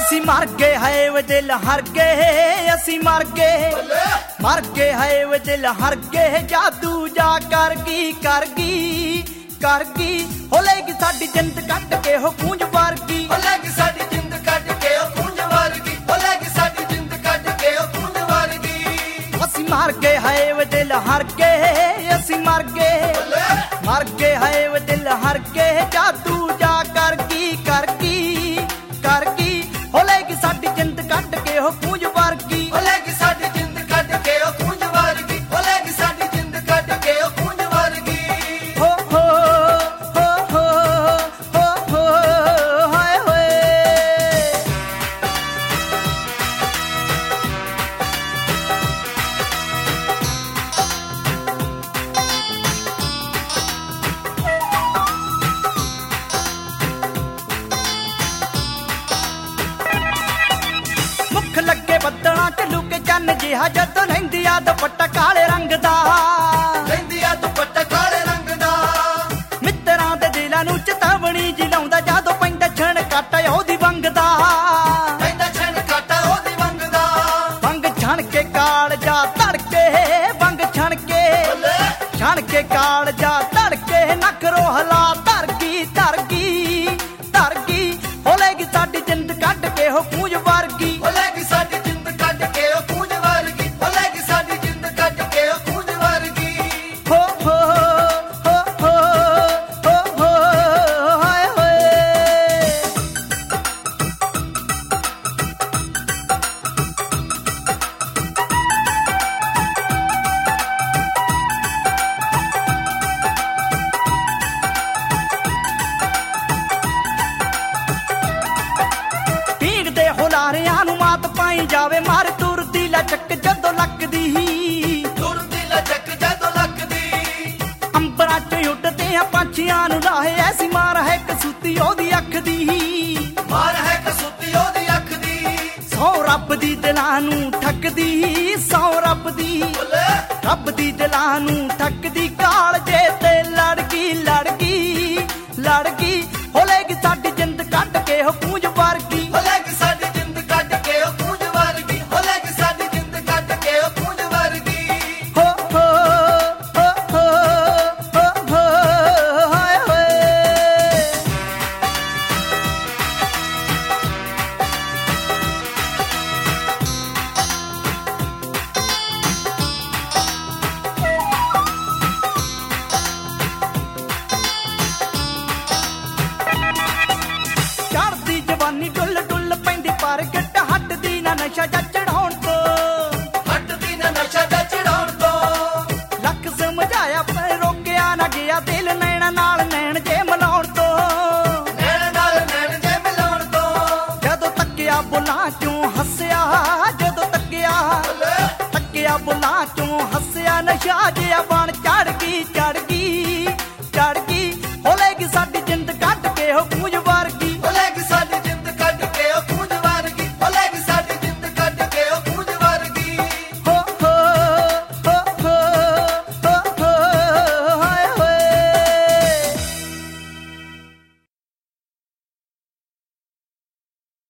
ਅਸੀਂ ਮਰ ਗਏ ਹਾਏ ਵੇ ਦਿਲ ਹਰ ਗਏ, ਅਸੀਂ ਮਰ ਗਏ ਹਾਏ ਵੇ ਦਿਲ ਹਰ ਗਏ। ਜਾਦੂ ਜਾ ਕਰ ਗਈ ਹੋ ਲੈਗੀ ਸਾਡੀ ਜਿੰਦ ਕੱਢ ਕੇ ਹੋ ਖੂੰਜ ਵਰਗੀ, ਹੋ ਲੈਗੀ ਸਾਡੀ ਜਿੰਦ ਕੱਢ ਕੇ ਉਹ ਖੂੰਜ ਵਰਗੀ, ਹੋ ਲੈਗੀ ਸਾਡੀ ਜਿੰਦ ਕੱਢ ਕੇ ਉਹ ਖੂੰਜ ਵਰਗੀ। ਅਸੀਂ ਮਰ ਗਏ ਹਾਏ ਵੇ ਦਿਲ ਹਰ ਗਏ, ਅਸੀਂ ਮਰ ਗਏ ਹਾਏ ਵੇ ਦਿਲ ਹਰ ਗਏ। ਜਾਦੂ ਜਾ ਕਰ ਗਈ ਹੋ ਲੈਗੀ ਸਾਡੀ ਜਿੰਦ ਕੱਢ ਕੇ ਹੋ ਖੂੰਜ ਵਰਗੀ, ਹੋ ਲੈਗੀ ਸਾਡੀ ਜਿੰਦ ਕੱਢ ਕੇ ਉਹ ਖੂੰਜ ਵਰਗੀ, ਹੋ ਲੈਗੀ ਸਾਡੀ ਜਿੰਦ ਕੱਢ ਕੇ ਉਹ ਖੂੰਜ ਵਰਗੀ। ਹੋ ਹਾਏ ਹੋਏ। ਮੁੱਖ ਲੱਗੇ ਬੱਦਲਾਂ ਚ ਲੁਕੇ ਚੰਨ ਜਿਹਾ ਜਦੋਂ ਲੈਂਦੀ ਆ ਦੁਪੱਟਾ ਕਾਲੇ ਰੰਗ ਦਾ, ਲੈਂਦੀ ਆ ਦੁਪੱਟਾ ਕਾਲੇ ਰੰਗ ਦਾ। ਮਿੱਤਰਾਂ ਦੇ ਦਿਲਾਂ ਨੂੰ ਚੇਤਾਵਨੀ ਜੀ ਲਾਉਂਦਾ ਜਦੋਂ ਪੈਂਦਾ ਛਣ ਕੱਟ ਉਹਦੀ ਵੰਗ ਦਾ, ਪੈਂਦਾ ਛਣ ਕੱਟ ਉਹਦੀ ਵੰਗ ਦਾ। ਵੰਗ ਛਣ ਕੇ ਕਾਲ ਜਾ ਧੜਕੇ, ਵੰਗ ਛਣ ਕੇ ਕਾਲ ਜਾ ਧੜਕੇ। ਨਖਰੋ ਹਲਾ ਧਰ ਗਈ ਹੋ ਲੈਗੀ ਸਾਡੀ ਜਿੰਦ ਕੱਢ ਕੇ ਹੋ ਖੂੰਜ ਵਰਗੀ, ਹੋ ਲੈਗੀ ਸਾਡੀ ਜਿੰਦ ਕੱਢ ਕੇ ਉਹ ਖੂੰਜ ਵਰਗੀ, ਹੋ ਲੈਗੀ ਸਾਡੀ ਜਿੰਦ ਕੱਢ ਕੇ ਉਹ ਖੂੰਜ ਵਰਗੀ। ਹੋ ਹਾਏ ਹੋਏ। ਪੀੜ ਦੇ ਹੁਲਾਰਿਆਂ ਨੂੰ ਮਾਤ ਪਾਈ ਜਾਵੇ, ਮਾਰ ਤੁਰਦੀ ਲਚਕ ਜਦੋਂ ਲੱਕਦੀ, ਤੁਰਦੀ ਲਚਕ ਜਦੋਂ ਲੱਕਦੀ। ਅੰਬਰਾਂ 'ਚ ਉੱਡਦੇ ਆ ਪੰਛੀਆਂ ਨੂੰ ਲਾਹੇ, ਐਸੀ ਮਾਰ ਹੈ ਕਸੂਤੀ ਉਹਦੀ ਅੱਖ ਦੀ, ਮਾਰ ਹੈ ਕਸੂਤੀ ਉਹਦੀ ਅੱਖ ਦੀ। ਸੌ ਰੱਬ ਦੀ ਦਿਲਾਂ ਨੂੰ ਠੱਕਦੀ, ਸੌ ਰੱਬ ਦੀ ਦਿਲਾਂ ਨੂੰ ਠੱਕਦੀ। ਕਾਲ ਜੇ ਤੇ ਲੜ ਗਈ ਹੋ ਲੈਗੀ ਸਾਡੀ ਜਿੰਦ ਕੱਢ ਕੇ ਹੋ ਖੂੰਜ ਵਰਗੀ, ਹੋ ਲੈਗੀ ਸਾਡੀ ਜਿੰਦ ਕੱਢ ਕੇ ਉਹ ਖੂੰਜ ਵਰਗੀ, ਹੋ ਲੈਗੀ ਸਾਡੀ ਜਿੰਦ ਕੱਢ ਕੇ ਉਹ ਖੂੰਜ ਵਰਗੀ। ਹੋ ਹਾਏ ਹੋਏ। ਚੜ੍ਹਦੀ ਜਵਾਨੀ ਡੁੱਲ ਡੁੱਲ ਪੈਂਦੀ ਪਰ ਗਿੱਟ ਹੱਟਦੀ ਨਾ ਨਸ਼ਾ ਜਾ ਚੜਾਉਣ ਤੋਂ, ਹੱਟਦੀ ਨਾ ਨਸ਼ਾ ਦਾ ਚੜਾਉਣ ਤੋਂ। ਲੱਖ ਸਮਝਾਇਆ ਪਰ ਰੋਕਿਆ ਨਾ ਗਿਆ ਦਿਲ ਨੈਣਾ ਨਾਲ ਨੈਣ ਜੇ ਮਿਲਾਉਣ ਤੋਂ। ਨੈਣ ਨਾਲ ਨੈਣ ਜੇ ਮਿਲਾਉਣ ਤੋਂ। ਜਦੋਂ ਤੱਕਿਆ ਬੁੱਲਾਂ ਚੋਂ ਹੱਸਿਆ, ਜਦੋਂ ਤੱਕਿਆ ਬੁੱਲਾਂ ਚੋਂ ਹੱਸਿਆ। ਨਸ਼ਾ ਜਿਹਾ ਬਣ ਚੜ ਗਈ